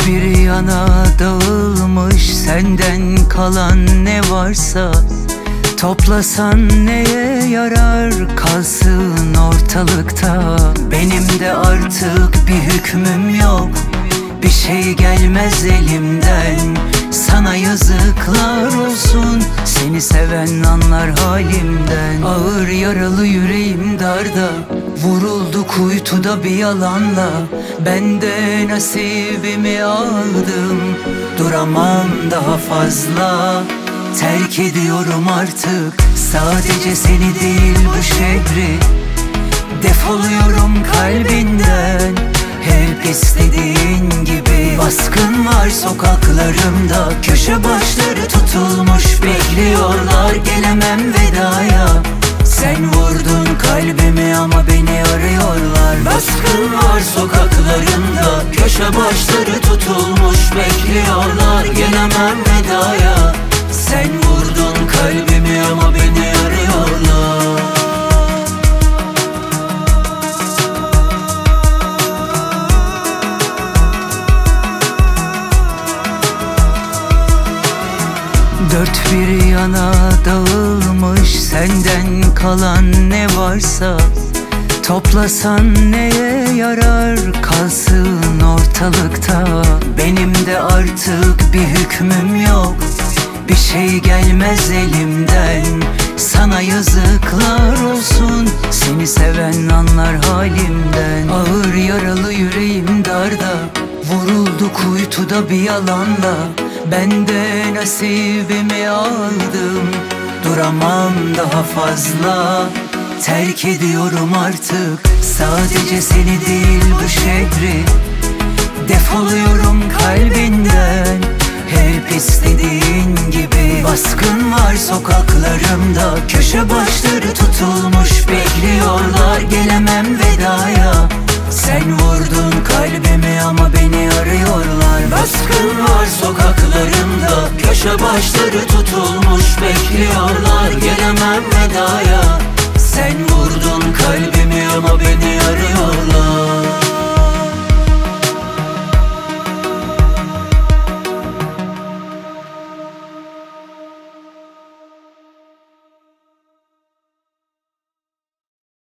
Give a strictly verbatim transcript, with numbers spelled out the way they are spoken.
Dört bir yana dağılmış senden kalan ne varsa, toplasan neye yarar, kalsın ortalıkta. Benim de artık bir hükmüm yok, bir şey gelmez elimden. Sana yazıklar olsun, seni seven anlar halimden. Ağır yaralı yüreğim darda, vuruldu kuytuda bir yalanla. Ben de nasibimi aldım, duramam daha fazla. Terk ediyorum artık sadece seni değil bu şehri. Defoluyorum kalbinden, hep istediğin gibi. Baskın var sokaklarımda, köşe başları tutulmuş bekliyorlar. Gelemem vedaya, sen vurdun kalbimi ama beni arıyorlar. Baskın var sokaklarımda, köşe başları tutulmuş bekliyorlar. Gelemem vedaya, sen vurdun kalbimi ama beni arıyorlar. Dört bir yana dağılmış senden kalan ne varsa, toplasan neye yarar, kalsın ortalıkta. Benim de artık bir hükmüm yok, bir şey gelmez elimden. Sana yazıklar olsun, seni seven anlar halimden. Ağır yaralı yüreğim darda, vuruldu kuytuda bir yalanla. Ben de nasibimi aldım, duramam daha fazla. Terk ediyorum artık sadece seni değil bu şehri. Defoluyorum kalbinden, hep istediğin gibi. Baskın var sokaklarımda, köşe başları tutulmuş bekliyorlar. Gelemem vedaya, sen vurdun kalbimi ama beni arıyorlar. Baskın var sokaklarımda, köşe başları tutulmuş bekliyorlar. Gelemem vedaya,